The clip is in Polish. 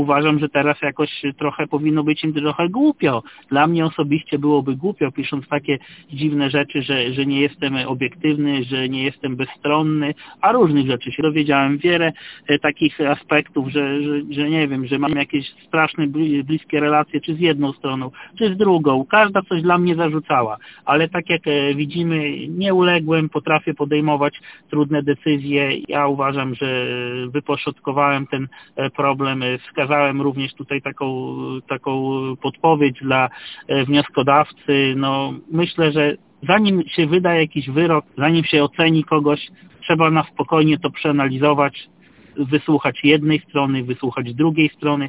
uważam, że teraz jakoś trochę powinno być im trochę głupio. Dla mnie osobiście byłoby głupio, pisząc takie dziwne rzeczy, że nie jestem obiektywny, że nie jestem bezstronny, a różnych rzeczy się dowiedziałem. Wiele takich aspektów, że nie wiem, że mam jakieś straszne, bliskie relacje, czy z jedną stroną, czy z drugą. Każda coś dla mnie zarzucała, ale tak jak widzimy, nie uległem, potrafię podejmować trudne decyzje. Ja uważam, że wyposzątkowałem ten problem, wskazałem również tutaj taką podpowiedź dla wnioskodawcy. No, myślę, że zanim się wyda jakiś wyrok, zanim się oceni kogoś, trzeba na spokojnie to przeanalizować, wysłuchać jednej strony, wysłuchać drugiej strony